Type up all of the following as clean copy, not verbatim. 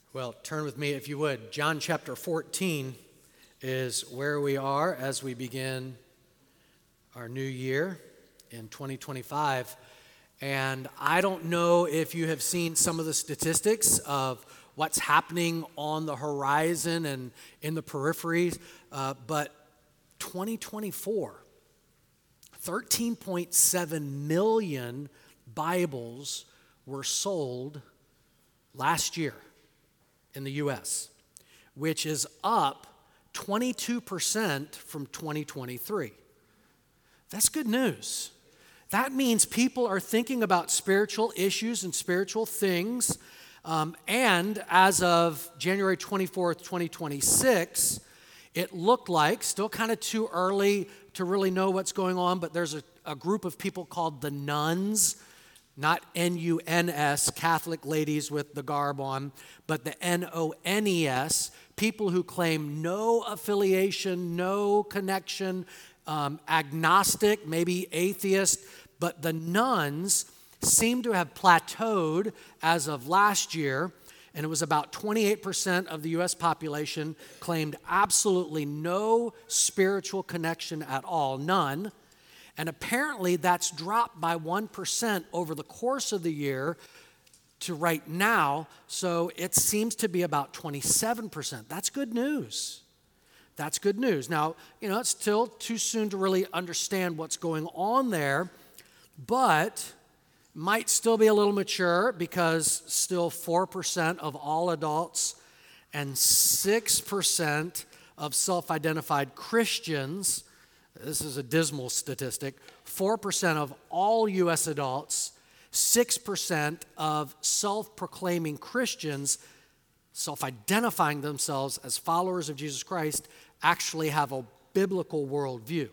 Well, turn with me if you would. John chapter 14 is where we are as we begin our new year in 2025. And I don't know if you have seen some of the statistics of what's happening on the horizon and in the peripheries, but 2024, 13.7 million Bibles were sold last year in the U.S., which is up 22% from 2023. That's good news. That means people are thinking about spiritual issues and spiritual things. And as of January 24th, 2026, it looked like, still kind of too early to really know what's going on, but there's a group of people called the Nuns, not N-U-N-S, Catholic ladies with the garb on, but the N-O-N-E-S, people who claim no affiliation, no connection, agnostic, maybe atheist, but the nuns seem to have plateaued as of last year, and it was about 28% of the U.S. population claimed absolutely no spiritual connection at all, none. And apparently that's dropped by 1% over the course of the year to right now, so it seems to be about 27%. That's good news. That's good news. Now, it's still too soon to really understand what's going on there, but might still be a little mature because still 4% of all adults and 6% of self-identified Christians, this is a dismal statistic, 4% of all U.S. adults, 6% of self-proclaiming Christians, self-identifying themselves as followers of Jesus Christ, actually have a biblical worldview.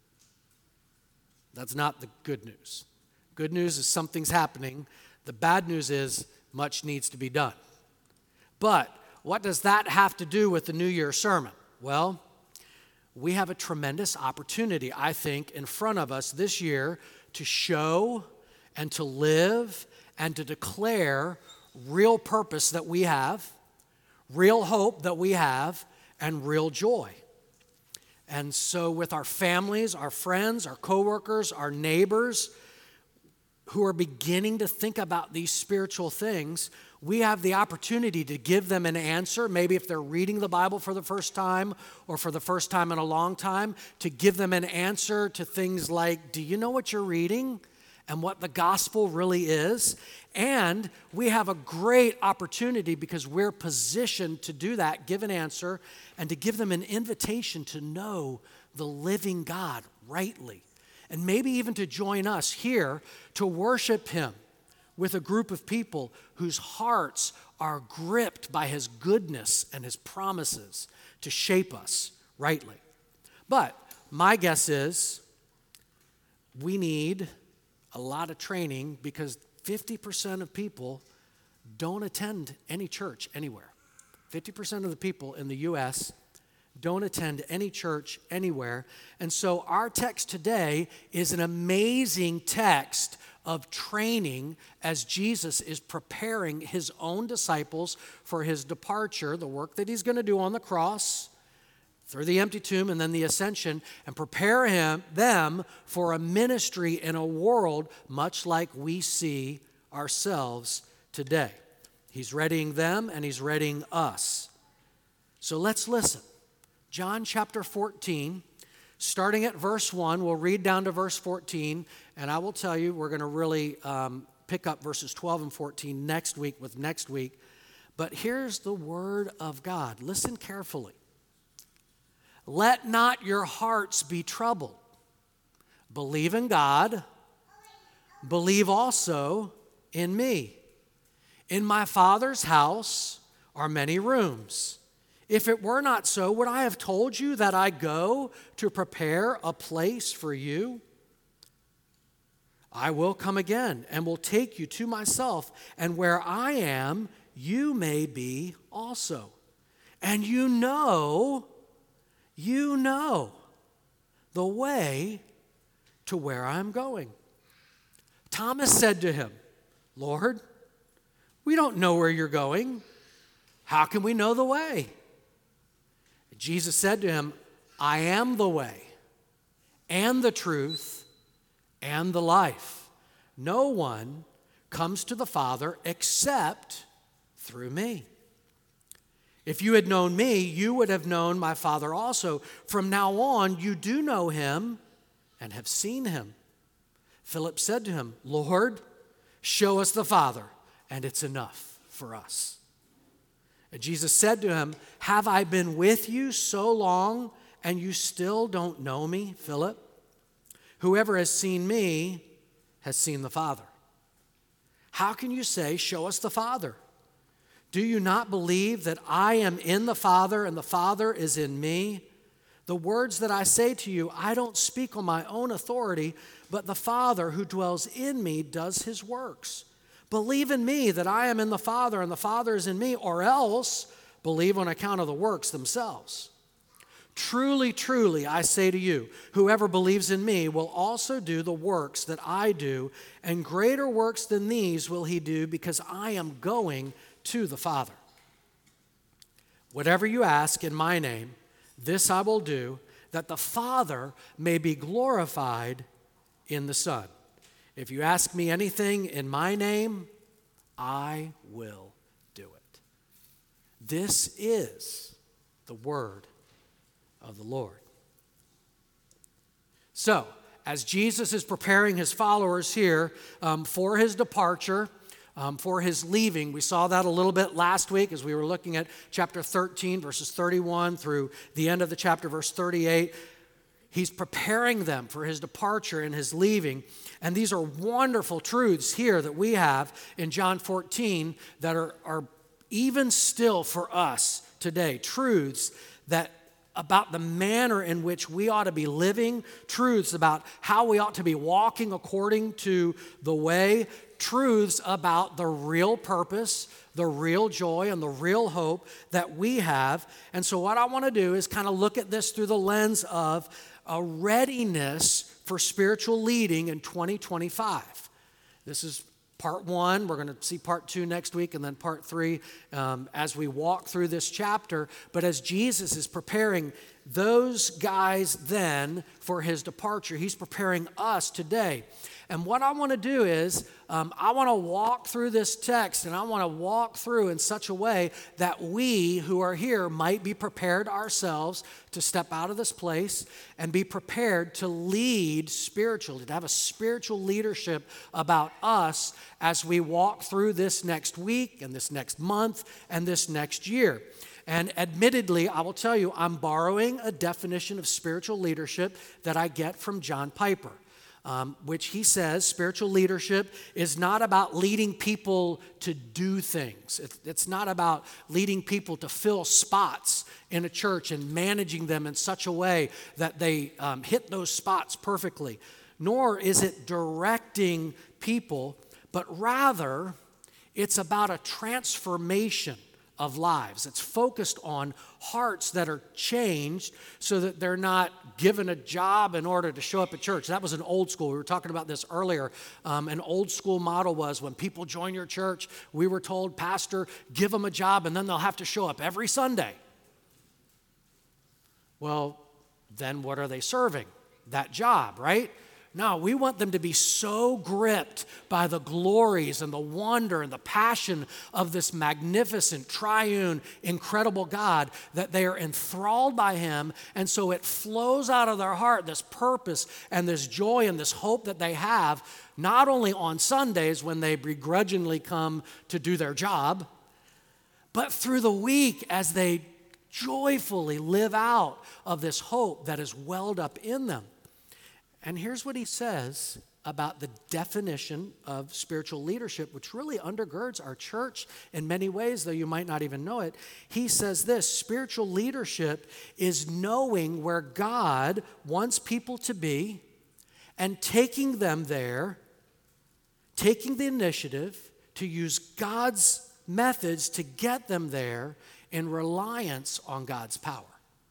That's not the good news. Good news is something's happening. The bad news is much needs to be done. But what does that have to do with the New Year sermon? Well, we have a tremendous opportunity, I think, in front of us this year to show and to live and to declare real purpose that we have, real hope that we have, and real joy. And so with our families, our friends, our coworkers, our neighbors who are beginning to think about these spiritual things, we have the opportunity to give them an answer, maybe if they're reading the Bible for the first time or for the first time in a long time, to give them an answer to things like, do you know what you're reading and what the gospel really is? And we have a great opportunity because we're positioned to do that, give an answer, and to give them an invitation to know the living God rightly. And maybe even to join us here to worship Him with a group of people whose hearts are gripped by His goodness and His promises to shape us rightly. But my guess is we need a lot of training because 50% of people don't attend any church anywhere. 50% of the people in the U.S. don't attend any church anywhere. And so our text today is an amazing text of training as Jesus is preparing His own disciples for His departure, the work that He's going to do on the cross, through the empty tomb and then the ascension, and prepare them for a ministry in a world much like we see ourselves today. He's readying them and He's readying us. So let's listen. John chapter 14, starting at verse 1, we'll read down to verse 14, and I will tell you we're going to really pick up verses 12 and 14 next week with next week. But here's the word of God. Listen carefully. Let not your hearts be troubled. Believe in God. Believe also in me. In my Father's house are many rooms. If it were not so, would I have told you that I go to prepare a place for you? I will come again and will take you to myself, and where I am, you may be also. And you know the way to where I'm going. Thomas said to Him, Lord, we don't know where you're going. How can we know the way? Jesus said to him, I am the way and the truth and the life. No one comes to the Father except through me. If you had known me, you would have known my Father also. From now on, you do know him and have seen him. Philip said to him, Lord, show us the Father, and it's enough for us. And Jesus said to him, have I been with you so long, and you still don't know me, Philip? Whoever has seen me has seen the Father. How can you say, show us the Father? Do you not believe that I am in the Father and the Father is in me? The words that I say to you, I don't speak on my own authority, but the Father who dwells in me does his works. Believe in me that I am in the Father and the Father is in me, or else believe on account of the works themselves. Truly, truly, I say to you, whoever believes in me will also do the works that I do, and greater works than these will he do, because I am going to the Father. Whatever you ask in my name, this I will do, that the Father may be glorified in the Son. If you ask me anything in my name, I will do it. This is the word of the Lord. So, as Jesus is preparing his followers here for his departure, for his leaving, we saw that a little bit last week as we were looking at chapter 13, verses 31 through the end of the chapter, verse 38. He's preparing them for his departure and his leaving. And these are wonderful truths here that we have in John 14 that are even still for us today. Truths that about the manner in which we ought to be living, truths about how we ought to be walking according to the way, truths about the real purpose, the real joy, and the real hope that we have. And so what I want to do is kind of look at this through the lens of a readiness for spiritual leading in 2025. This is part one. We're going to see part two next week, and then part three as we walk through this chapter. But as Jesus is preparing those guys then for his departure, he's preparing us today. And what I want to do is I want to walk through this text, and I want to walk through in such a way that we who are here might be prepared ourselves to step out of this place and be prepared to lead spiritually, to have a spiritual leadership about us as we walk through this next week and this next month and this next year. And admittedly, I will tell you, I'm borrowing a definition of spiritual leadership that I get from John Piper. Which he says spiritual leadership is not about leading people to do things. It's not about leading people to fill spots in a church and managing them in such a way that they hit those spots perfectly. Nor is it directing people, but rather it's about a transformation of lives. It's focused on hearts that are changed so that they're not given a job in order to show up at church. That was an old school. We were talking about this earlier. An old school model was when people join your church, we were told, Pastor, give them a job and then they'll have to show up every Sunday. Well, then what are they serving? That job, right? No, we want them to be so gripped by the glories and the wonder and the passion of this magnificent, triune, incredible God that they are enthralled by him. And so it flows out of their heart, this purpose and this joy and this hope that they have, not only on Sundays when they begrudgingly come to do their job, but through the week as they joyfully live out of this hope that is welled up in them. And here's what he says about the definition of spiritual leadership, which really undergirds our church in many ways, though you might not even know it. He says this: spiritual leadership is knowing where God wants people to be and taking them there, taking the initiative to use God's methods to get them there in reliance on God's power.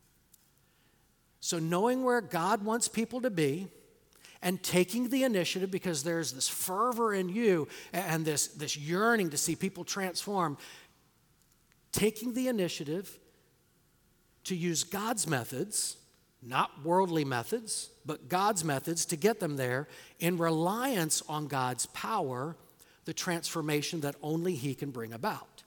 So knowing where God wants people to be and taking the initiative, because there's this fervor in you and this yearning to see people transform, taking the initiative to use God's methods, not worldly methods, but God's methods to get them there in reliance on God's power, the transformation that only He can bring about.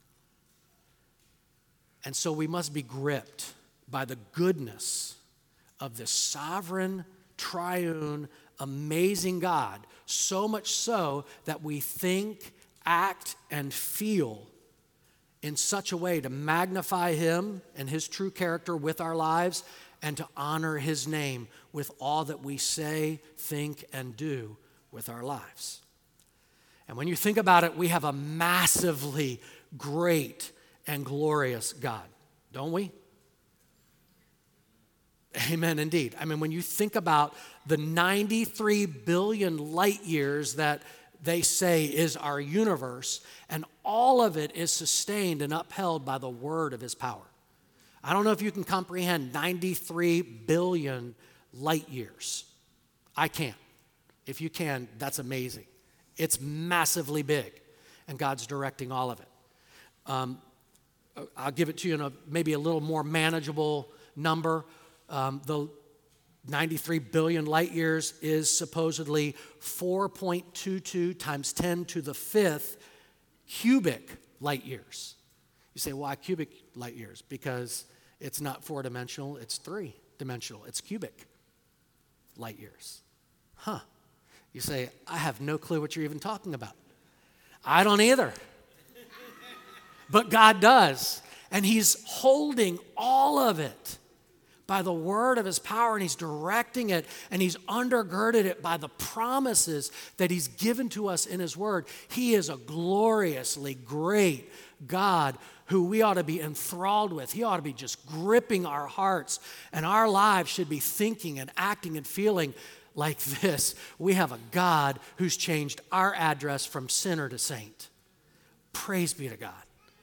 And so we must be gripped by the goodness of this sovereign, triune, amazing God, so much so that we think, act, and feel in such a way to magnify Him and His true character with our lives and to honor His name with all that we say, think, and do with our lives. And when you think about it, we have a massively great and glorious God, don't we? Amen, indeed. I mean, when you think about the 93 billion light years that they say is our universe, and all of it is sustained and upheld by the word of His power. I don't know if you can comprehend 93 billion light years. I can't. If you can, that's amazing. It's massively big, and God's directing all of it. I'll give it to you in maybe a little more manageable number. The 93 billion light years is supposedly 4.22 times 10 to the fifth cubic light years. You say, why cubic light years? Because it's not four-dimensional, it's three-dimensional. It's cubic light years. Huh. You say, I have no clue what you're even talking about. I don't either. But God does. And He's holding all of it by the word of His power, and He's directing it, and He's undergirded it by the promises that He's given to us in His word. He is a gloriously great God who we ought to be enthralled with. He ought to be just gripping our hearts, and our lives should be thinking and acting and feeling like this. We have a God who's changed our address from sinner to saint. Praise be to God.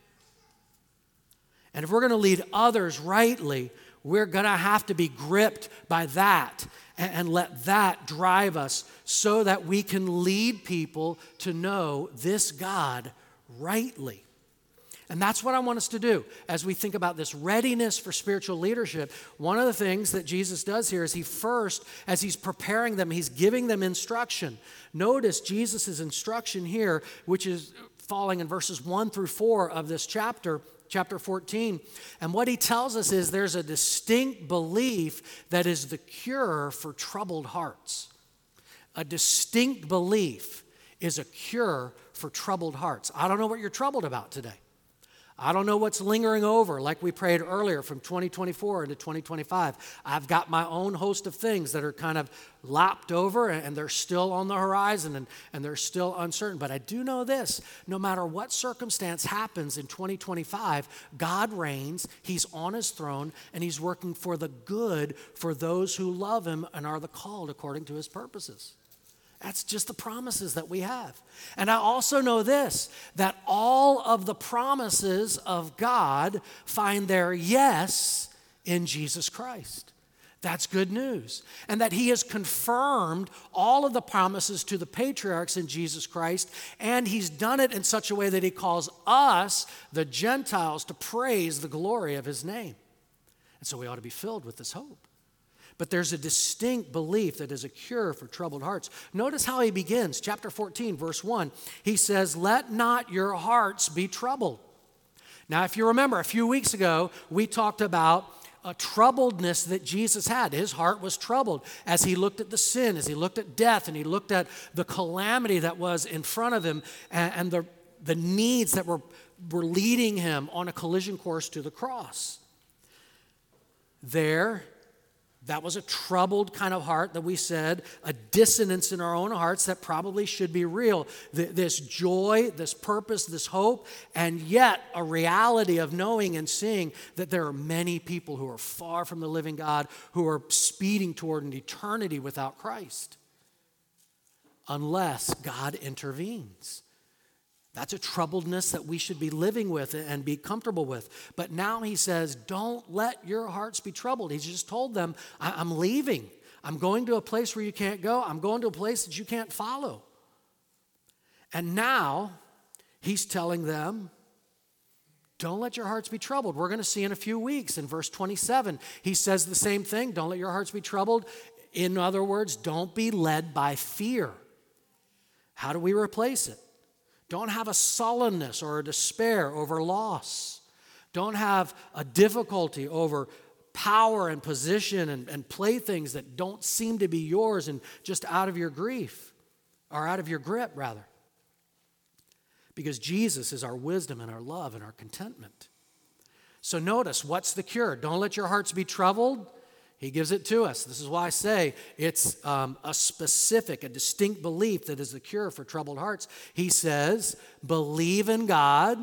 And if we're going to lead others rightly, we're going to have to be gripped by that and let that drive us so that we can lead people to know this God rightly. And that's what I want us to do as we think about this readiness for spiritual leadership. One of the things that Jesus does here is He first, as He's preparing them, He's giving them instruction. Notice Jesus' instruction here, which is falling in verses 1 through 4 of this chapter 14. And what He tells us is there's a distinct belief that is the cure for troubled hearts. A distinct belief is a cure for troubled hearts. I don't know what you're troubled about today. I don't know what's lingering over, like we prayed earlier, from 2024 into 2025. I've got my own host of things that are kind of lapped over, and they're still on the horizon, and they're still uncertain. But I do know this: no matter what circumstance happens in 2025, God reigns, He's on His throne, and He's working for the good for those who love Him and are the called according to His purposes. That's just the promises that we have. And I also know this, that all of the promises of God find their yes in Jesus Christ. That's good news. And that He has confirmed all of the promises to the patriarchs in Jesus Christ, and He's done it in such a way that He calls us, the Gentiles, to praise the glory of His name. And so we ought to be filled with this hope. But there's a distinct belief that is a cure for troubled hearts. Notice how He begins, chapter 14, verse 1. He says, "Let not your hearts be troubled." Now, if you remember, a few weeks ago, we talked about a troubledness that Jesus had. His heart was troubled as He looked at the sin, as He looked at death, and He looked at the calamity that was in front of Him and the needs that were leading Him on a collision course to the cross. That was a troubled kind of heart that we said, a dissonance in our own hearts that probably should be real. This joy, this purpose, this hope, and yet a reality of knowing and seeing that there are many people who are far from the living God, who are speeding toward an eternity without Christ, unless God intervenes. That's a troubledness that we should be living with and be comfortable with. But now He says, don't let your hearts be troubled. He's just told them, I'm leaving. I'm going to a place where you can't go. I'm going to a place that you can't follow. And now He's telling them don't let your hearts be troubled. We're going to see in a few weeks in verse 27, he says the same thing. Don't let your hearts be troubled. In other words, don't be led by fear. How do we replace it? Don't have a sullenness or a despair over loss. Don't have a difficulty over power and position and playthings that don't seem to be yours and just out of your grief, or out of your grip, rather. Because Jesus is our wisdom and our love and our contentment. So notice, what's the cure? Don't let your hearts be troubled. He gives it to us. This is why I say it's a specific, a distinct belief that is the cure for troubled hearts. He says, believe in God.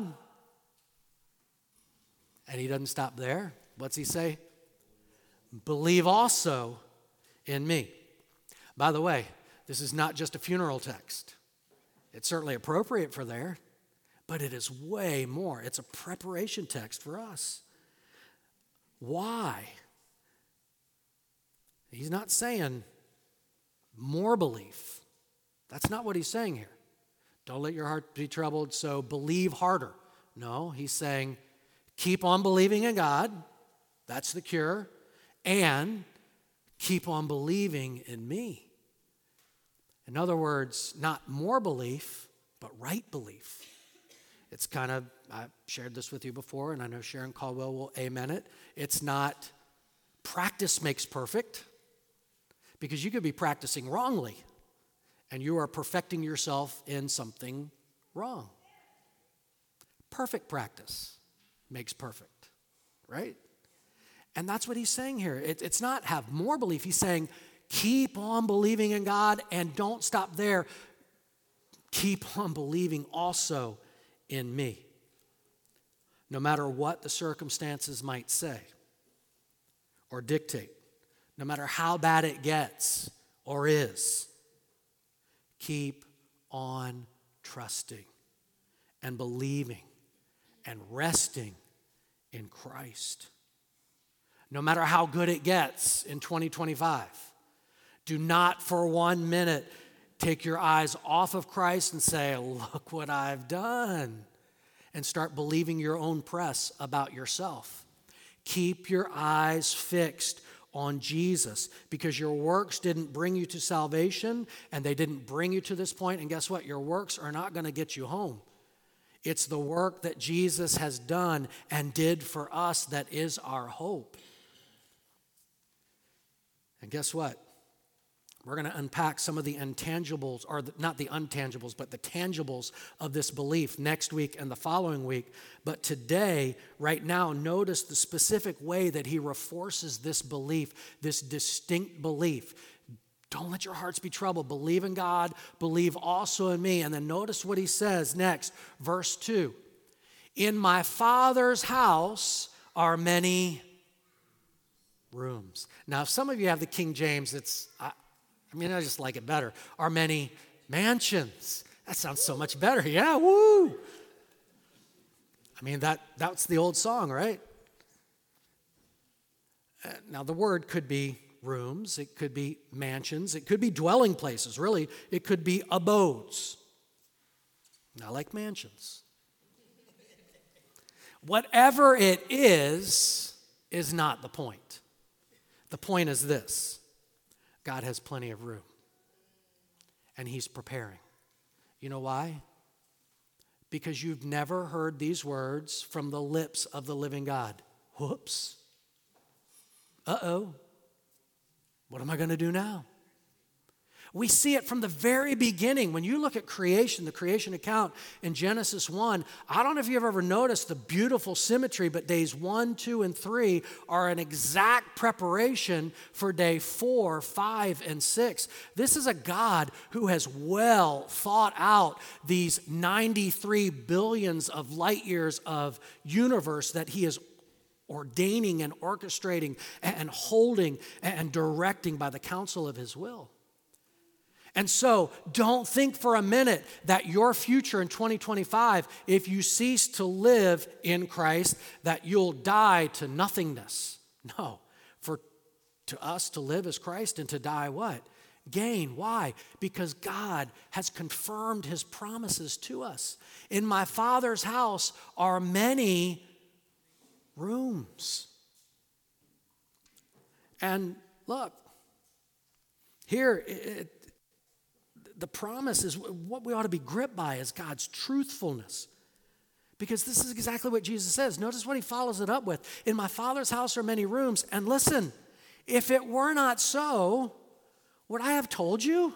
And he doesn't stop there. What's he say? Believe also in me. By the way, this is not just a funeral text. It's certainly appropriate for there, but it is way more. It's a preparation text for us. Why? He's not saying more belief. That's not what he's saying here. Don't let your heart be troubled, so believe harder. No, he's saying keep on believing in God. That's the cure. And keep on believing in me. In other words, not more belief, but right belief. It's kind of, I've shared this with you before, and I know Sharon Caldwell will amen it. It's not practice makes perfect, because you could be practicing wrongly, and you are perfecting yourself in something wrong. Perfect practice makes perfect, right? And that's what he's saying here. It's not have more belief. He's saying keep on believing in God and don't stop there. Keep on believing also in me. No matter what the circumstances might say or dictate, no matter how bad it gets or is, keep on trusting and believing and resting in Christ. No matter how good it gets in 2025, do not for 1 minute take your eyes off of Christ and say, look what I've done, and start believing your own press about yourself. Keep your eyes fixed on Jesus, because your works didn't bring you to salvation, and they didn't bring you to this point, and guess what? Your works are not going to get you home. It's the work that Jesus has done and did for us that is our hope. And guess what? We're going to unpack some of the intangibles, or not the untangibles, but the tangibles of this belief next week and the following week. But today, right now, notice the specific way that he reinforces this belief, this distinct belief. Don't let your hearts be troubled. Believe in God. Believe also in me. And then notice what he says next, verse 2. In my Father's house are many rooms. Now, if some of you have the King James, I just like it better. Are many mansions. That sounds so much better. Yeah, woo. I mean, that's the old song, right? Now, the word could be rooms. It could be mansions. It could be dwelling places, really. It could be abodes. I like mansions. Whatever it is not the point. The point is this: God has plenty of room, and he's preparing. You know why? Because you've never heard these words from the lips of the living God. Whoops. Uh-oh. What am I going to do now? We see it from the very beginning. When you look at creation, the creation account in Genesis 1, I don't know if you've ever noticed the beautiful symmetry, but days 1, 2, and 3 are an exact preparation for day 4, 5, and 6. This is a God who has well thought out these 93 billions of light years of universe that he is ordaining and orchestrating and holding and directing by the counsel of his will. And so don't think for a minute that your future in 2025, if you cease to live in Christ, that you'll die to nothingness. No, for to us to live is Christ and to die what? Gain. Why? Because God has confirmed his promises to us. In my Father's house are many rooms. And look, here, the promise is what we ought to be gripped by is God's truthfulness. Because this is exactly what Jesus says. Notice what he follows it up with. In my Father's house are many rooms. And listen, if it were not so, would I have told you?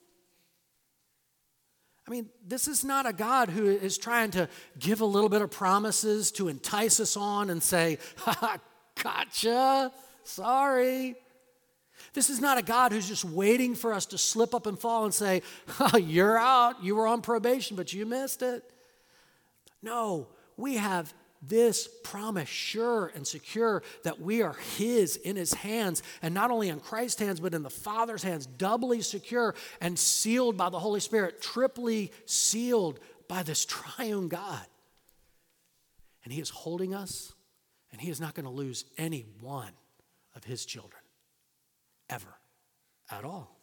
I mean, this is not a God who is trying to give a little bit of promises to entice us on and say, ha, gotcha, sorry. This is not a God who's just waiting for us to slip up and fall and say, oh, you're out, you were on probation, but you missed it. No, we have this promise sure and secure that we are his, in his hands, and not only in Christ's hands, but in the Father's hands, doubly secure and sealed by the Holy Spirit, triply sealed by this triune God. And he is holding us, and he is not going to lose any one of his children, ever, at all.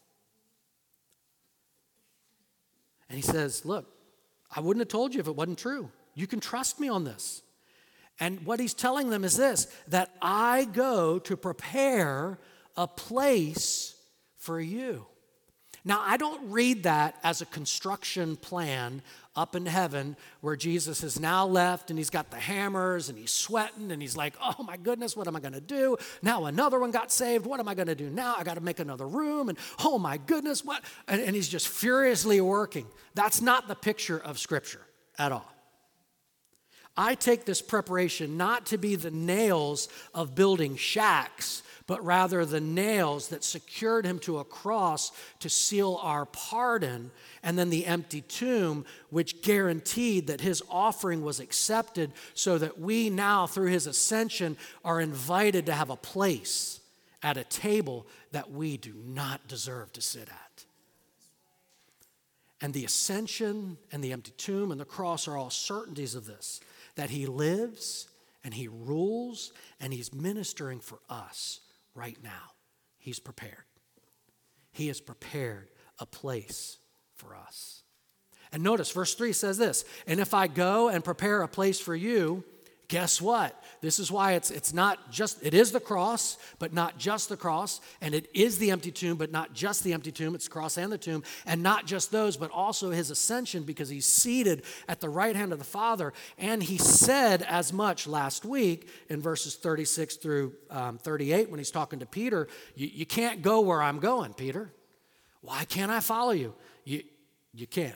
And he says, look, I wouldn't have told you if it wasn't true. You can trust me on this. And what he's telling them is this, that I go to prepare a place for you. Now, I don't read that as a construction plan up in heaven where Jesus has now left and he's got the hammers and he's sweating and he's like, oh my goodness, what am I going to do? Now another one got saved. What am I going to do now? I got to make another room and oh my goodness, what? And he's just furiously working. That's not the picture of Scripture at all. I take this preparation not to be the nails of building shacks, but rather the nails that secured him to a cross to seal our pardon, and then the empty tomb, which guaranteed that his offering was accepted so that we now, through his ascension, are invited to have a place at a table that we do not deserve to sit at. And the ascension and the empty tomb and the cross are all certainties of this, that he lives and he rules and he's ministering for us right now. He's prepared. He has prepared a place for us. And notice verse 3 says this, and if I go and prepare a place for you, guess what? This is why it's not just, it is the cross, but not just the cross, and it is the empty tomb, but not just the empty tomb, it's the cross and the tomb, and not just those, but also his ascension, because he's seated at the right hand of the Father, and he said as much last week in verses 36 through 38 when he's talking to Peter, you can't go where I'm going, Peter. Why can't I follow you? You can't.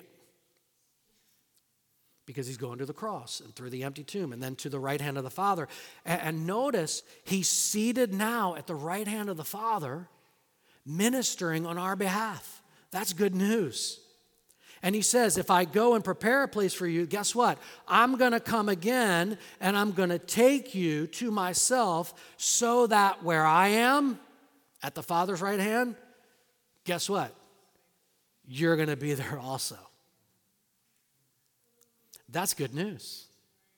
Because he's going to the cross and through the empty tomb and then to the right hand of the Father. And notice, he's seated now at the right hand of the Father, ministering on our behalf. That's good news. And he says, if I go and prepare a place for you, guess what? I'm going to come again and I'm going to take you to myself so that where I am, at the Father's right hand, guess what? You're going to be there also. That's good news.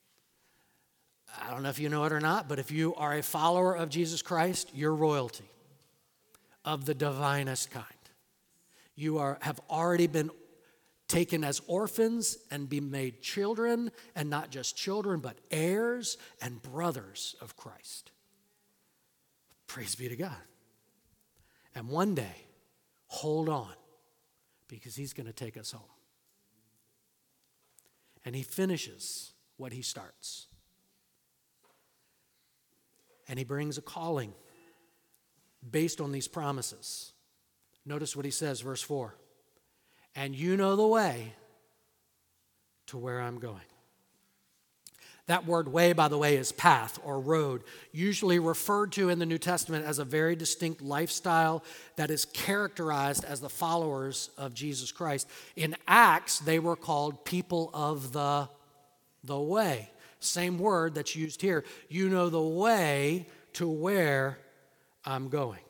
I don't know if you know it or not, but if you are a follower of Jesus Christ, you're royalty of the divinest kind. You have already been taken as orphans and be made children, and not just children, but heirs and brothers of Christ. Praise be to God. And one day, hold on, because he's going to take us home. And he finishes what he starts. And he brings a calling based on these promises. Notice what he says, verse 4. And you know the way to where I'm going. That word way, by the way, is path or road, usually referred to in the New Testament as a very distinct lifestyle that is characterized as the followers of Jesus Christ. In Acts, they were called people of the way. Same word that's used here. You know the way to where I'm going.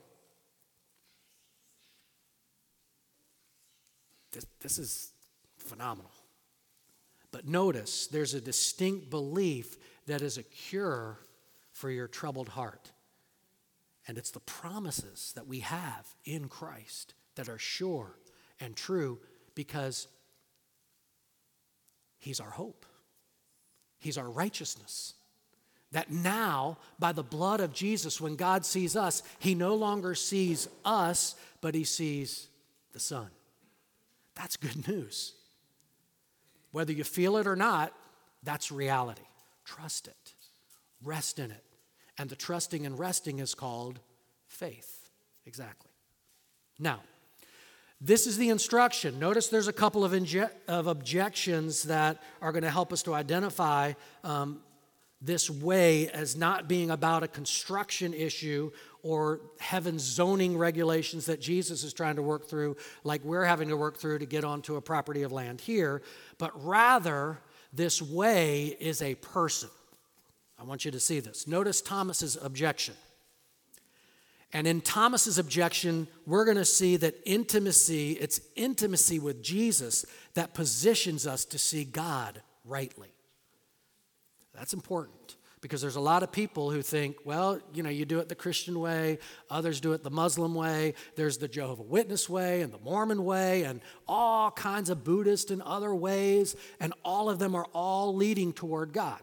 This is phenomenal. But notice, there's a distinct belief that is a cure for your troubled heart. And it's the promises that we have in Christ that are sure and true because he's our hope. He's our righteousness. That now, by the blood of Jesus, when God sees us, he no longer sees us, but he sees the Son. That's good news. Whether you feel it or not, that's reality. Trust it. Rest in it. And the trusting and resting is called faith. Exactly. Now, this is the instruction. Notice there's a couple of objections that are going to help us to identify this way as not being about a construction issue or heaven's zoning regulations that Jesus is trying to work through, like we're having to work through to get onto a property of land here, but rather this way is a person. I want you to see this. Notice Thomas's objection. And in Thomas's objection, we're going to see that it's intimacy with Jesus that positions us to see God rightly. That's important because there's a lot of people who think, well, you do it the Christian way, others do it the Muslim way, there's the Jehovah's Witness way and the Mormon way and all kinds of Buddhist and other ways, and all of them are all leading toward God.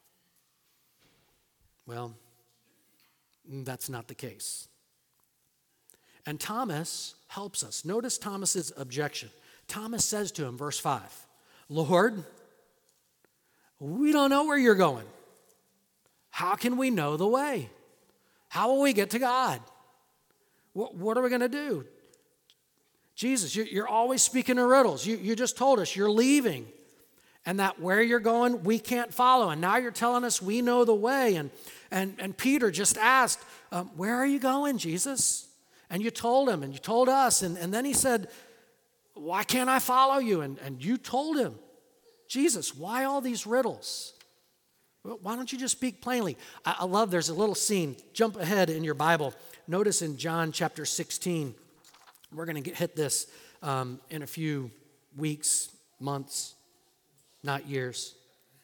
Well, that's not the case. And Thomas helps us. Notice Thomas's objection. Thomas says to him, verse 5, Lord, we don't know where you're going. How can we know the way? How will we get to God? What are we going to do? Jesus, you're always speaking in riddles. You just told us you're leaving and that where you're going, we can't follow. And now you're telling us we know the way. And Peter just asked, where are you going, Jesus? And you told him and you told us. And then he said, why can't I follow you? And you told him. Jesus, why all these riddles? Well, why don't you just speak plainly? I love, there's a little scene. Jump ahead in your Bible. Notice in John chapter 16, we're going to hit this in a few weeks, months, not years.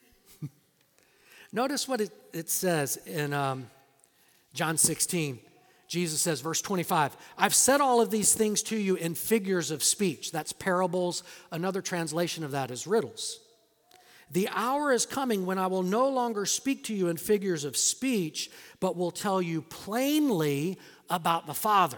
Notice what it says in John 16. Jesus says, verse 25, I've said all of these things to you in figures of speech. That's parables. Another translation of that is riddles. The hour is coming when I will no longer speak to you in figures of speech, but will tell you plainly about the Father.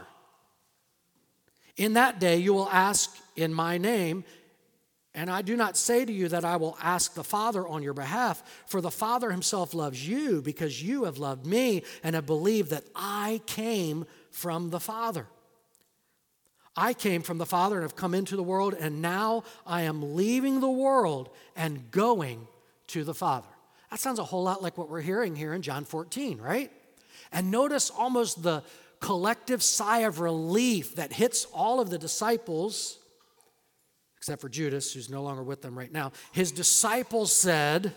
In that day you will ask in my name, and I do not say to you that I will ask the Father on your behalf, for the Father himself loves you because you have loved me and have believed that I came from the Father. I came from the Father and have come into the world, and now I am leaving the world and going to the Father. That sounds a whole lot like what we're hearing here in John 14, right? And notice almost the collective sigh of relief that hits all of the disciples, except for Judas, who's no longer with them right now. His disciples said,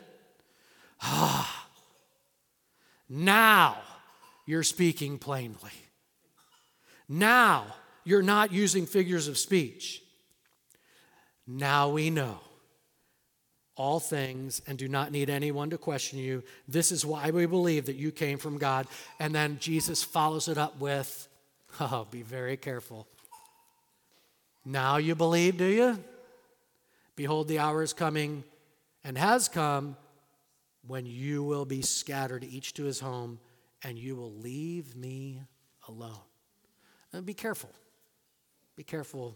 now you're speaking plainly. Now you're not using figures of speech. Now we know all things and do not need anyone to question you. This is why we believe that you came from God. And then Jesus follows it up with, be very careful. Now you believe, do you? Behold, the hour is coming and has come when you will be scattered, each to his home, and you will leave me alone. And be careful. Be careful.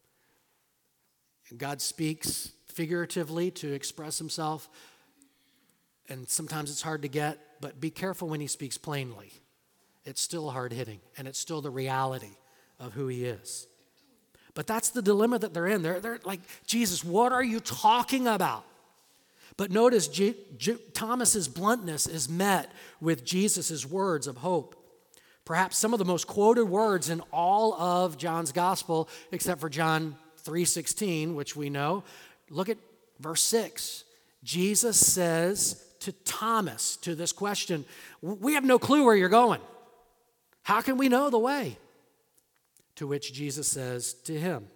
God speaks figuratively to express himself, and sometimes it's hard to get, but be careful when he speaks plainly. It's still hard-hitting, and it's still the reality of who he is. But that's the dilemma that they're in. They're like, Jesus, what are you talking about? But notice Thomas's bluntness is met with Jesus' words of hope. Perhaps some of the most quoted words in all of John's gospel, except for John 3:16, which we know. Look at verse 6. Jesus says to Thomas, to this question, we have no clue where you're going. How can we know the way? To which Jesus says to him,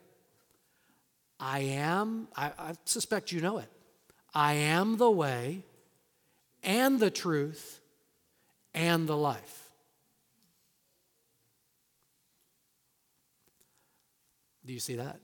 I suspect you know it. I am the way and the truth and the life. Do you see that?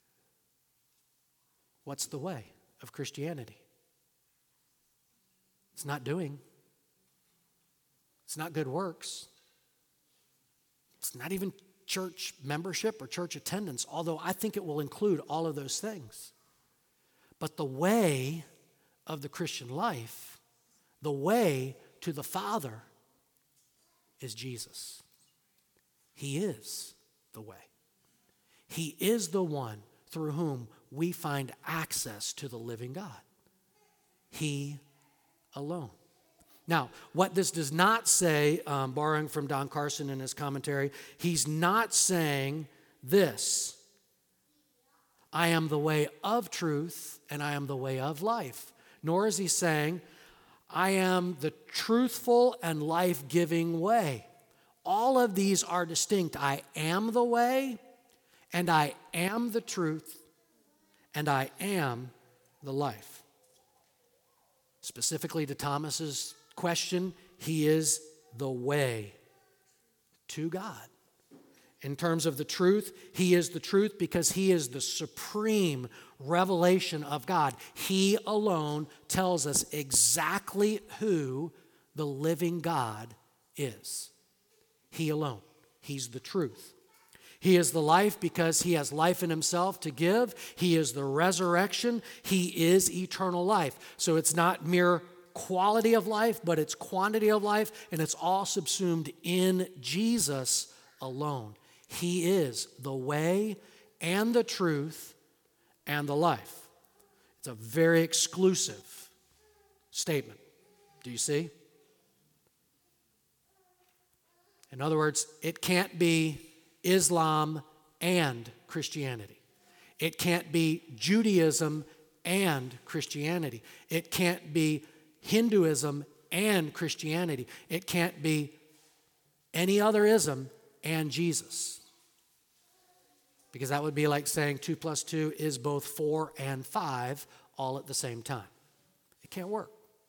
What's the way of Christianity? It's not doing. It's not good works. It's not even church membership or church attendance, although I think it will include all of those things. But the way of the Christian life, the way to the Father, is Jesus. He is the way. He is the one through whom we find access to the living God. He alone. Now, what this does not say, borrowing from Don Carson in his commentary, he's not saying this: I am the way of truth and I am the way of life. Nor is he saying, I am the truthful and life-giving way. All of these are distinct. I am the way, and I am the truth, and I am the life. Specifically to Thomas's question, he is the way to God. In terms of the truth, he is the truth because he is the supreme revelation of God. He alone tells us exactly who the living God is. He alone. He's the truth. He is the life because he has life in himself to give. He is the resurrection. He is eternal life. So it's not mere quality of life, but it's quantity of life, and it's all subsumed in Jesus alone. He is the way and the truth and the life. It's a very exclusive statement. Do you see? In other words, it can't be Islam and Christianity. It can't be Judaism and Christianity. It can't be Hinduism and Christianity. It can't be any other ism and Jesus. Because that would be like saying 2 + 2 is both 4 and 5 all at the same time. It can't work.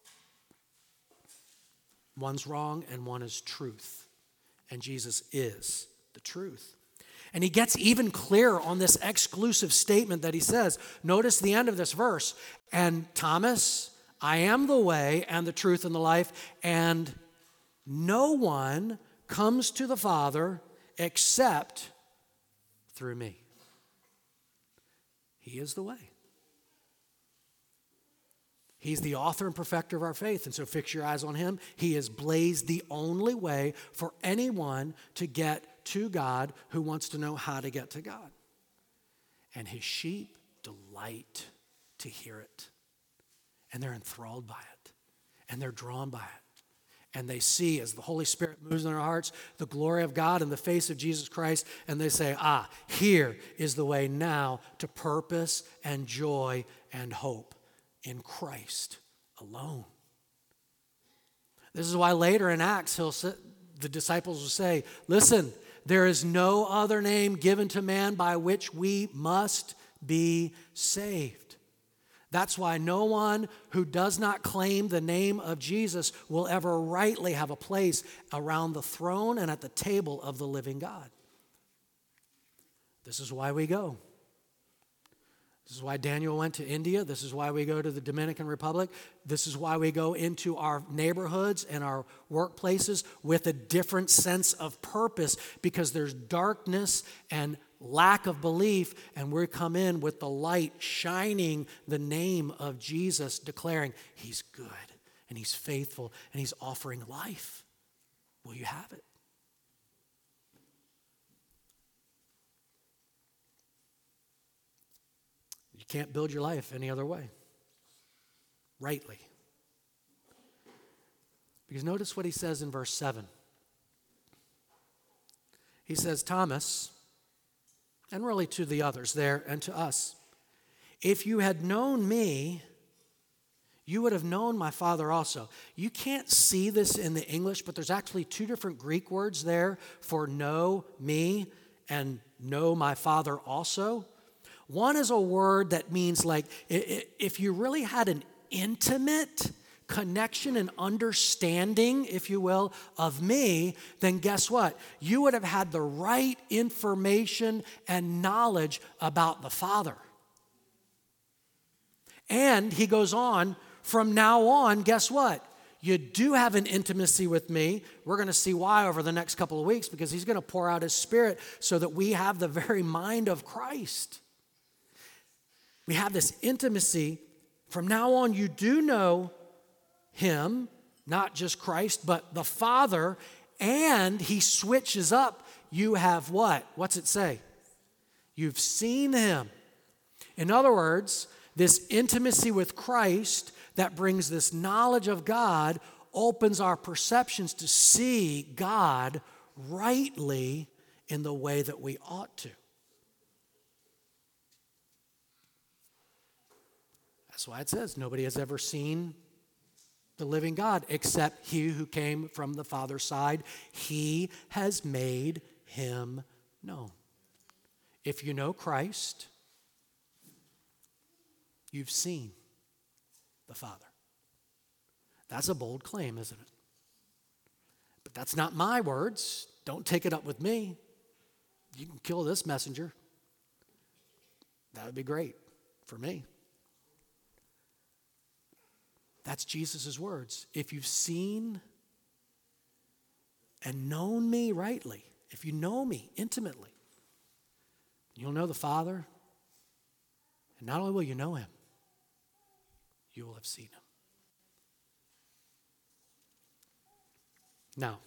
One's wrong and one is truth. And Jesus is the truth. And he gets even clearer on this exclusive statement that he says. Notice the end of this verse. And Thomas, I am the way and the truth and the life, and no one comes to the Father except through me. He is the way. He's the author and perfecter of our faith, and so fix your eyes on him. He has blazed the only way for anyone to get to God who wants to know how to get to God. And his sheep delight to hear it. And they're enthralled by it. And they're drawn by it. And they see, as the Holy Spirit moves in their hearts, the glory of God in the face of Jesus Christ. And they say, here is the way now to purpose and joy and hope in Christ alone. This is why later in Acts, the disciples will say, listen, there is no other name given to man by which we must be saved. That's why no one who does not claim the name of Jesus will ever rightly have a place around the throne and at the table of the living God. This is why we go. This is why Daniel went to India. This is why we go to the Dominican Republic. This is why we go into our neighborhoods and our workplaces with a different sense of purpose, because there's darkness and lack of belief, and we come in with the light shining the name of Jesus, declaring he's good and he's faithful and he's offering life. Will you have it? You can't build your life any other way, rightly. Because notice what he says in verse 7. He says, Thomas, and really to the others there and to us, if you had known me, you would have known my Father also. You can't see this in the English, but there's actually two different Greek words there for know me and know my Father also. One is a word that means like if you really had an intimate connection and understanding, if you will, of me, then guess what? You would have had the right information and knowledge about the Father. And he goes on, from now on, guess what? you do have an intimacy with me. We're going to see why over the next couple of weeks, because he's going to pour out his Spirit so that we have the very mind of Christ. We have this intimacy. From now on, you do know him, not just Christ, but the Father, and he switches up. You have what? What's it say? You've seen him. In other words, this intimacy with Christ that brings this knowledge of God opens our perceptions to see God rightly in the way that we ought to. That's why it says nobody has ever seen the living God except he who came from the Father's side. He has made him known. If you know Christ, you've seen the Father. That's a bold claim, isn't it? But that's not my words. Don't take it up with me. You can kill this messenger. That would be great for me. That's Jesus' words. If you've seen and known me rightly, if you know me intimately, you'll know the Father. And not only will you know him, you will have seen him. Now,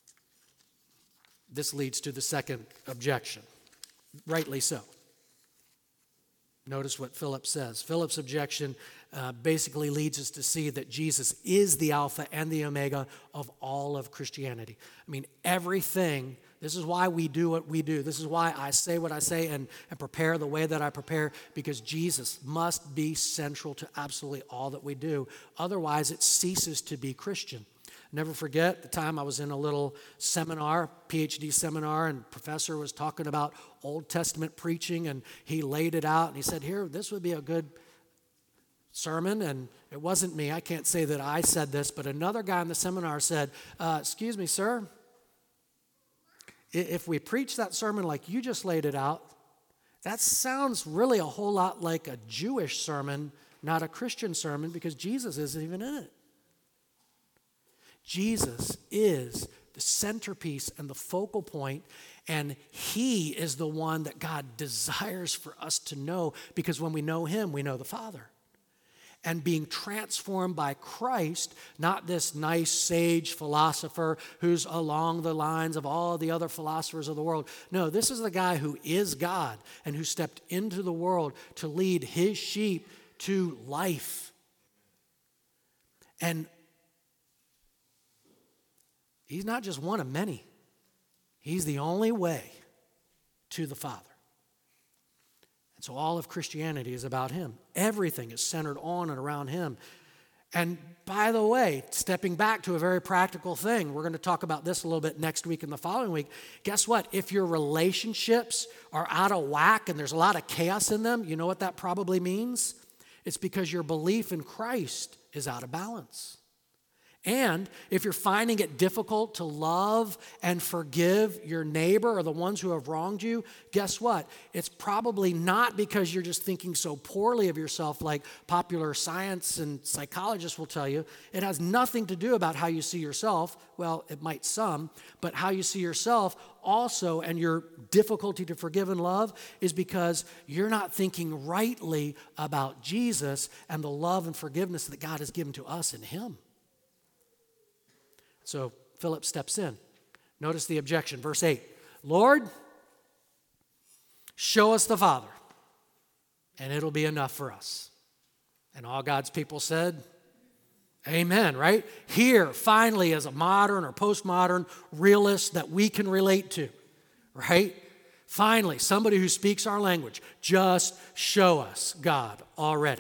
this leads to the second objection, rightly so. Notice what Philip says. Philip's objection basically leads us to see that Jesus is the Alpha and the Omega of all of Christianity. I mean, everything, this is why we do what we do. This is why I say what I say and prepare the way that I prepare, because Jesus must be central to absolutely all that we do. Otherwise, it ceases to be Christian. Never forget the time I was in a little seminar, PhD seminar, and professor was talking about Old Testament preaching, and he laid it out, and he said, here, this would be a good sermon, and it wasn't me. I can't say that I said this, but another guy in the seminar said, excuse me, sir, if we preach that sermon like you just laid it out, that sounds really a whole lot like a Jewish sermon, not a Christian sermon, because Jesus isn't even in it. Jesus is the centerpiece and the focal point, and he is the one that God desires for us to know, because when we know him, we know the Father. And being transformed by Christ, not this nice sage philosopher who's along the lines of all the other philosophers of the world. No, this is the guy who is God and who stepped into the world to lead his sheep to life. And he's not just one of many. He's the only way to the Father. And so all of Christianity is about him. Everything is centered on and around him. And by the way, stepping back to a very practical thing, we're going to talk about this a little bit next week and the following week. Guess what? If your relationships are out of whack and there's a lot of chaos in them, you know what that probably means? It's because your belief in Christ is out of balance. And if you're finding it difficult to love and forgive your neighbor or the ones who have wronged you, guess what? It's probably not because you're just thinking so poorly of yourself, like popular science and psychologists will tell you. It has nothing to do about how you see yourself. Well, it might some, but how you see yourself also, and your difficulty to forgive and love is because you're not thinking rightly about Jesus and the love and forgiveness that God has given to us in him. So Philip steps in. Notice the objection, verse 8. Lord, show us the Father, and it'll be enough for us. And all God's people said, amen, right? Here, finally, is a modern or postmodern realist that we can relate to, right? Finally, somebody who speaks our language. Just show us God already.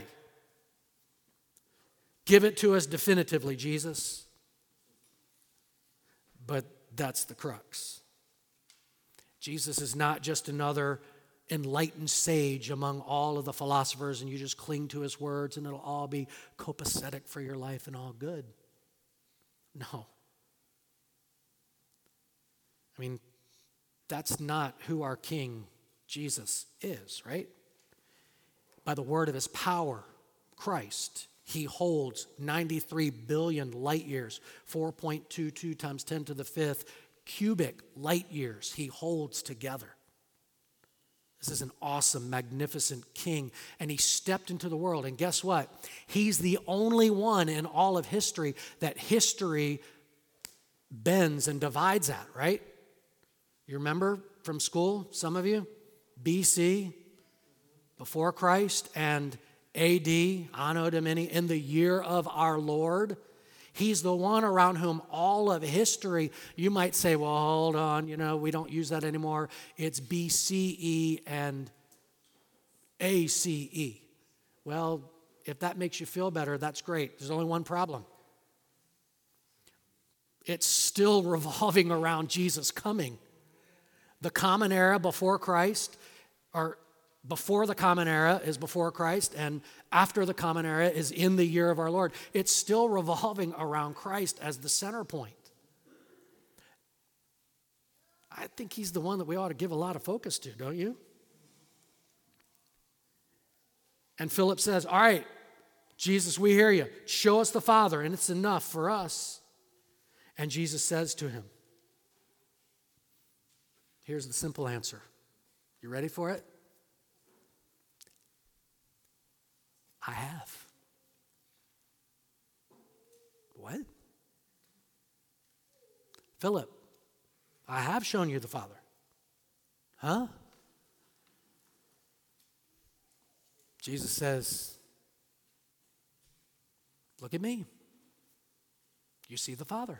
Give it to us definitively, Jesus. But that's the crux. Jesus is not just another enlightened sage among all of the philosophers, and you just cling to his words and it'll all be copacetic for your life and all good. No. I mean, that's not who our King Jesus is, right? By the word of his power, Christ, He holds 93 billion light years, 4.22 times 10 to the fifth cubic light years he holds together. This is an awesome, magnificent king, and he stepped into the world. And guess what? He's the only one in all of history that history bends and divides at, right? You remember from school, some of you? BC, before Christ, and AD, Anno Domini, in the year of our Lord. He's the one around whom all of history, you might say, well, hold on, we don't use that anymore. It's BCE and ACE. Well, if that makes you feel better, that's great. There's only one problem. It's still revolving around Jesus coming. The common era before Christ, or before the common era is before Christ, and after the common era is in the year of our Lord. It's still revolving around Christ as the center point. I think he's the one that we ought to give a lot of focus to, don't you? And Philip says, all right, Jesus, we hear you. Show us the Father, and it's enough for us. And Jesus says to him, here's the simple answer. You ready for it? I have. What? Philip, I have shown you the Father. Huh? Jesus says, look at me. You see the Father.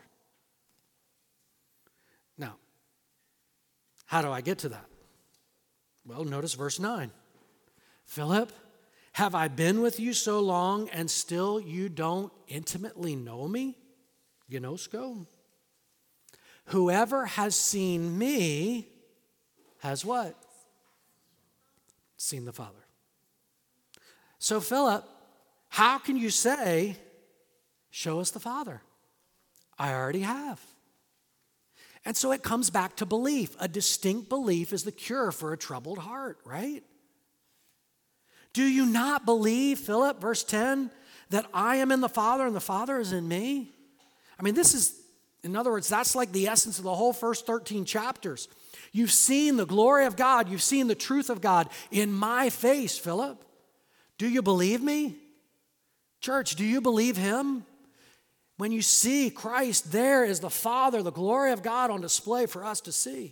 Now, how do I get to that? Well, notice verse 9. Philip, have I been with you so long and still you don't intimately know me? Ginosko. Whoever has seen me has what? Seen the Father. So Philip, how can you say, show us the Father? I already have. And so it comes back to belief. A distinct belief is the cure for a troubled heart, right? Do you not believe, Philip, verse 10, that I am in the Father and the Father is in me? I mean, this is, in other words, that's like the essence of the whole first 13 chapters. You've seen the glory of God. You've seen the truth of God in my face, Philip. Do you believe me? Church, do you believe him? When you see Christ, there is the Father, the glory of God on display for us to see.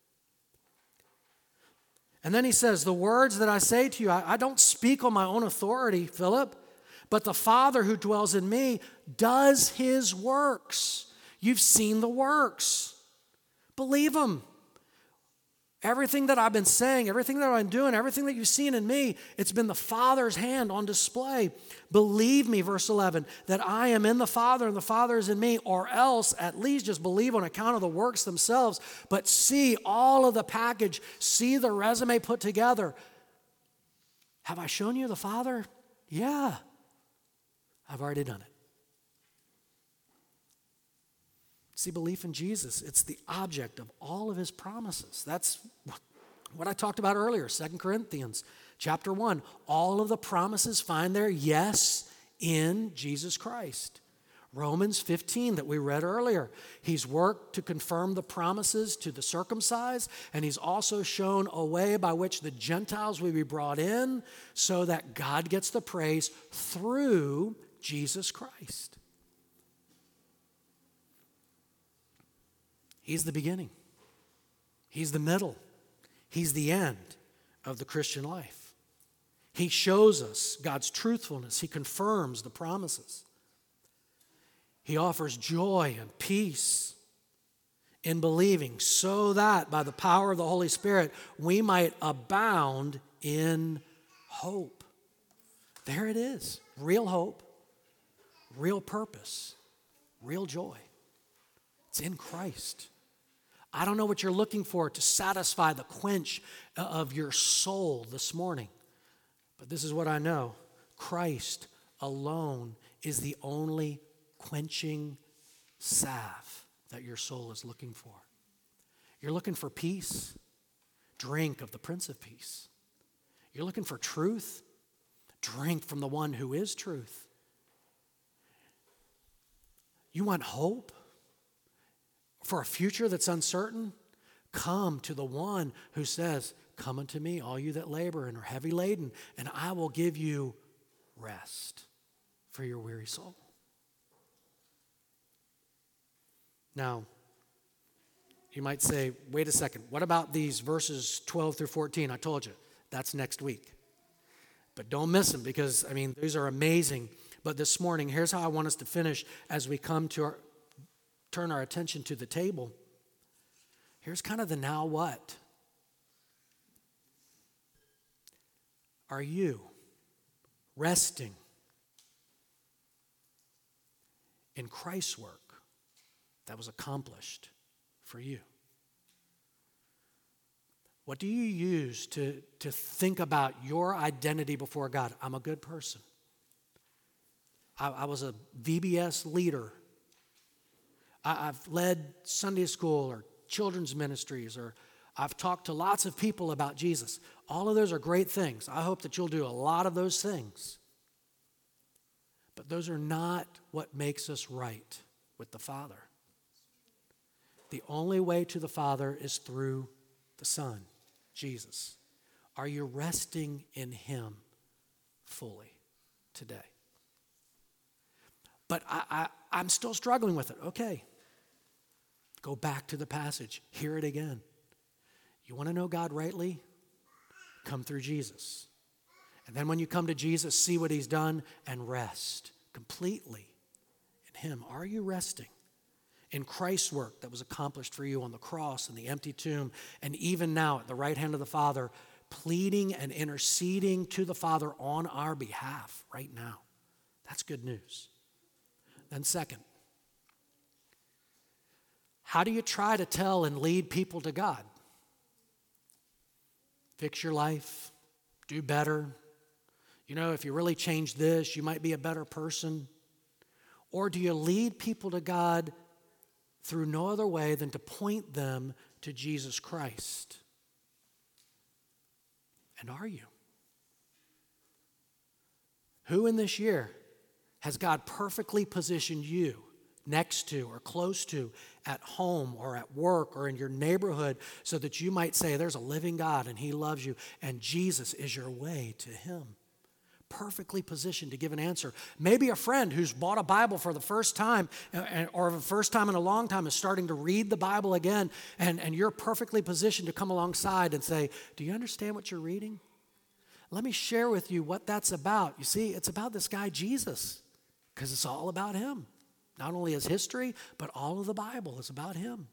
And then he says, the words that I say to you, I don't speak on my own authority, Philip, but the Father who dwells in me does his works. You've seen the works. Believe him. Everything that I've been saying, everything that I'm doing, everything that you've seen in me, it's been the Father's hand on display. Believe me, verse 11, that I am in the Father and the Father is in me, or else at least just believe on account of the works themselves, but see all of the package, see the resume put together. Have I shown you the Father? Yeah, I've already done it. See, belief in Jesus, it's the object of all of his promises. That's what I talked about earlier, 2 Corinthians chapter 1. All of the promises find their yes in Jesus Christ. Romans 15 that we read earlier. He's worked to confirm the promises to the circumcised, and he's also shown a way by which the Gentiles will be brought in so that God gets the praise through Jesus Christ. He's the beginning. He's the middle. He's the end of the Christian life. He shows us God's truthfulness. He confirms the promises. He offers joy and peace in believing so that by the power of the Holy Spirit we might abound in hope. There it is. Real hope, real purpose, real joy. It's in Christ. I don't know what you're looking for to satisfy the quench of your soul this morning, but this is what I know. Christ alone is the only quenching salve that your soul is looking for. You're looking for peace? Drink of the Prince of Peace. You're looking for truth? Drink from the one who is truth. You want hope for a future that's uncertain? Come to the one who says, "Come unto me, all you that labor and are heavy laden, and I will give you rest for your weary soul." Now, you might say, wait a second, what about these verses 12 through 14? I told you, that's next week. But don't miss them because, these are amazing. But this morning, here's how I want us to finish as we come to turn our attention to the table. Here's kind of the now what. Are you resting in Christ's work that was accomplished for you? What do you use to think about your identity before God? I'm a good person. I was a VBS leader. I've led Sunday school or children's ministries, or I've talked to lots of people about Jesus. All of those are great things. I hope that you'll do a lot of those things. But those are not what makes us right with the Father. The only way to the Father is through the Son, Jesus. Are you resting in Him fully today? But I'm still struggling with it. Okay. Go back to the passage. Hear it again. You want to know God rightly? Come through Jesus. And then when you come to Jesus, see what He's done and rest completely in Him. Are you resting in Christ's work that was accomplished for you on the cross and the empty tomb, and even now at the right hand of the Father, pleading and interceding to the Father on our behalf right now? That's good news. Then second, how do you try to tell and lead people to God? Fix your life, do better. If you really change this, you might be a better person. Or do you lead people to God through no other way than to point them to Jesus Christ? And are you? Who in this year has God perfectly positioned you next to or close to at home or at work or in your neighborhood so that you might say there's a living God and He loves you and Jesus is your way to Him? Perfectly positioned to give an answer. Maybe a friend who's bought a Bible for the first time or the first time in a long time is starting to read the Bible again, and you're perfectly positioned to come alongside and say, do you understand what you're reading? Let me share with you what that's about. You see, it's about this guy Jesus, because it's all about Him. Not only His history, but all of the Bible is about Him.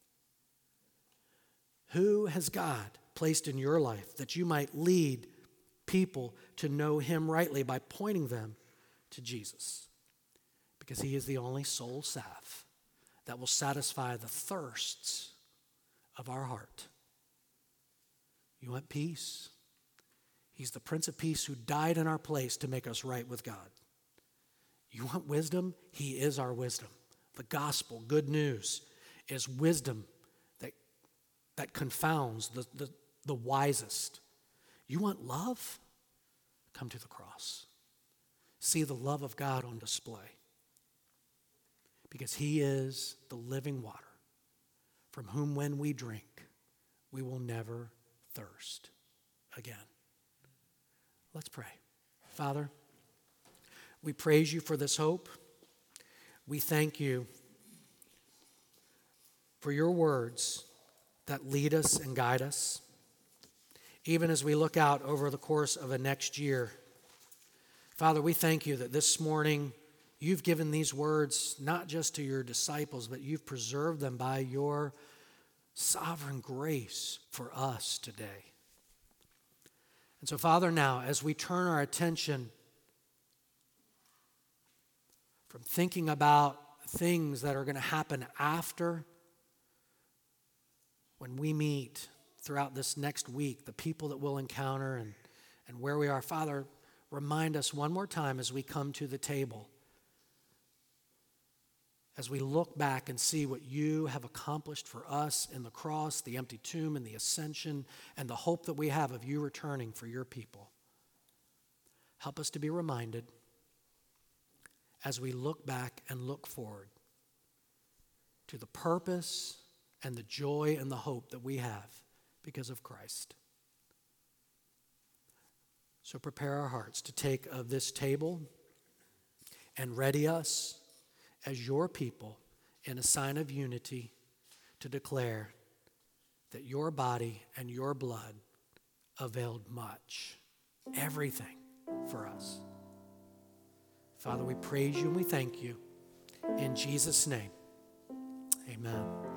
Who has God placed in your life that you might lead people to know Him rightly by pointing them to Jesus? Because He is the only soul salve that will satisfy the thirsts of our heart. You want peace? He's the Prince of Peace who died in our place to make us right with God. You want wisdom? He is our wisdom. The gospel, good news, is wisdom that confounds the wisest. You want love? Come to the cross. See the love of God on display. Because He is the living water, from whom when we drink, we will never thirst again. Let's pray. Father, we praise You for this hope. We thank You for Your words that lead us and guide us. Even as we look out over the course of a next year, Father, we thank You that this morning You've given these words not just to Your disciples, but You've preserved them by Your sovereign grace for us today. And so, Father, now as we turn our attention from thinking about things that are going to happen after, when we meet throughout this next week, the people that we'll encounter and where we are, Father, remind us one more time as we come to the table, as we look back and see what You have accomplished for us in the cross, the empty tomb, and the ascension, and the hope that we have of You returning for Your people. Help us to be reminded as we look back and look forward to the purpose and the joy and the hope that we have because of Christ. So prepare our hearts to take of this table and ready us as your people in a sign of unity to declare that your body and your blood availed much, everything for us. Father, we praise you and we thank you. In Jesus' name, amen.